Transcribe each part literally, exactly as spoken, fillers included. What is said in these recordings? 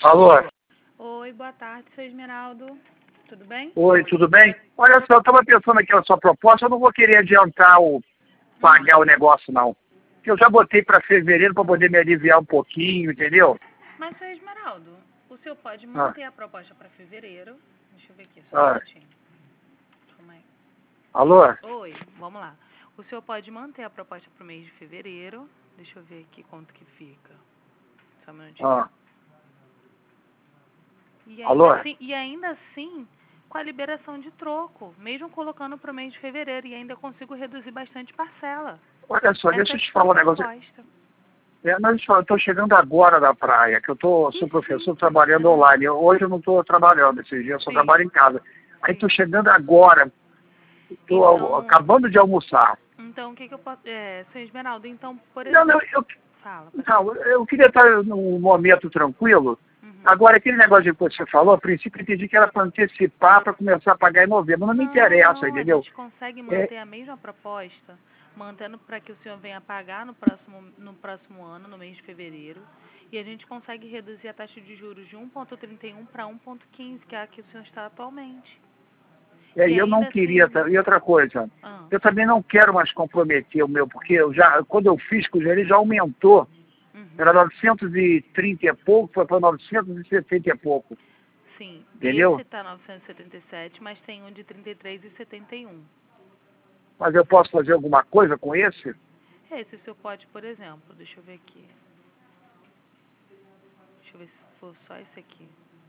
Alô? Oi, boa tarde, seu Esmeraldo. Tudo bem? Oi, tudo bem? Olha só, eu estava pensando aqui na sua proposta, eu não vou querer adiantar o pagar o negócio, não. Porque eu já botei para fevereiro para poder me aliviar um pouquinho, entendeu? Mas, seu Esmeraldo, o senhor pode Ah, manter a proposta para fevereiro. Deixa eu ver aqui, só um ah, minutinho. Calma aí. alô? Oi, vamos lá. O senhor pode manter a proposta para o mês de fevereiro. Deixa eu ver aqui quanto que fica. Só um minutinho. Ah, E ainda alô? assim, e ainda assim, com a liberação de troco, mesmo colocando para o mês de fevereiro, e ainda consigo reduzir bastante parcela. Olha só, deixa Essa eu é te tipo a falar um negócio. proposta. É, mas eu estou chegando agora da praia, que eu tô, sou Que professor chique. trabalhando Aham. online. Eu- hoje eu não estou trabalhando, esses dias eu só Sim, trabalho em casa. Aí estou sim. chegando agora, estou Então, acabando de almoçar. então o que que eu posso... É, seu Esmeraldo, então, por Não, não, exemplo... eu, Fala, pode falar. não, eu queria estar num momento tranquilo. Uhum. Agora, aquele negócio que você falou, a princípio eu entendi que era para antecipar, para começar a pagar em novembro. Não me Não, interessa, não, a entendeu? gente consegue É, manter a mesma proposta, mantendo para que o senhor venha pagar no próximo, no próximo ano, no mês de fevereiro, e a gente consegue reduzir a taxa de juros de um vírgula trinta e um para um vírgula quinze, que é a que o senhor está atualmente. é, E e eu não ainda queria. assim... tá? E outra coisa, Ah, eu também não quero mais comprometer o meu, porque eu já, quando eu fiz com ele já aumentou. uhum. Era novecentos e trinta e pouco, foi para novecentos e sessenta e pouco. Sim, esse Entendeu? está novecentos e setenta e sete, mas tem um de trinta e três e setenta e um. Mas eu posso fazer alguma coisa com esse? Esse o senhor pode, por exemplo, deixa eu ver aqui. Deixa eu ver se for só esse aqui.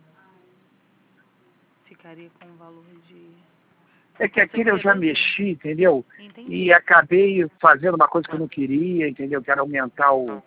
Ficaria com um valor de... É que Consigo aquele eu já reduzir. mexi, entendeu? E Entendi. acabei fazendo uma coisa que eu não queria, entendeu? Que era aumentar o...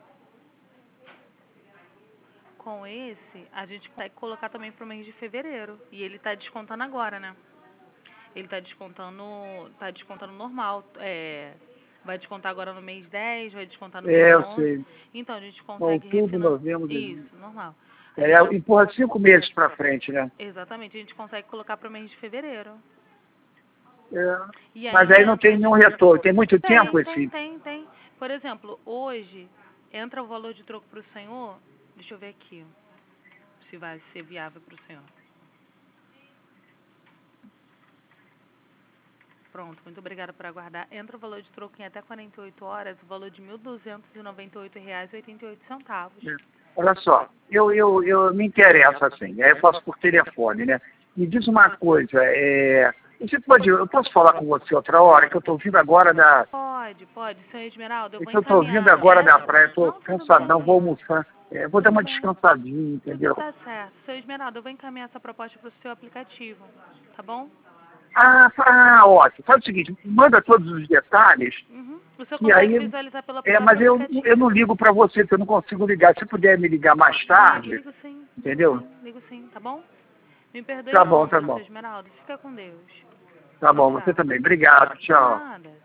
Com esse, a gente consegue colocar também para o mês de fevereiro. E ele está descontando agora, né? Ele está descontando, tá descontando normal. É, vai descontar agora no mês dez, vai descontar no mês É, eu onze. sei. Então, a gente consegue Outubro, refinanciar. novembro, dezembro. Isso, normal. A É, gente já... empurra cinco meses para frente, né? Exatamente, a gente consegue colocar para o mês de fevereiro. É. E Mas aí ainda não tem entra... nenhum retorno. Tem muito tempo Tem, tem, esse... tem, tem. Por exemplo, hoje entra o valor de troco para o senhor. Deixa eu ver aqui se vai ser viável para o senhor. Pronto, muito obrigada por aguardar. Entra o valor de troco em até quarenta e oito horas, o valor de mil duzentos e noventa e oito reais e oitenta e oito centavos. É. Olha só, eu, eu, eu me interesso assim, aí eu faço por telefone, né? Me diz uma coisa, é... Você pode, eu posso falar com você outra hora, que eu estou vindo agora da... Pode, pode, senhor Esmeralda, eu É vou que eu estou vindo encaminhar agora da essa... praia, estou Não, tudo cansadão, vou bem, almoçar. É, vou dar tudo uma bem. descansadinha, Tudo entendeu? tá certo. Senhor Esmeralda, eu vou encaminhar essa proposta para o seu aplicativo, tá bom? Ah, ah, ótimo. Faz o seguinte, manda todos os detalhes, Uhum. O senhor e consegue aí... visualizar pelo É, próprio mas eu, eu não aplicativo. ligo para você, porque eu não consigo ligar. Se puder me ligar mais Ligo, tarde, ligo sim, ligo entendeu? sim, ligo sim, tá bom? Me perdoe Tá o bom, tá incômodo, seu bom. Esmeralda. Fica com Deus. Tá Tchau, bom, você tchau. também. Obrigado, De tchau. nada.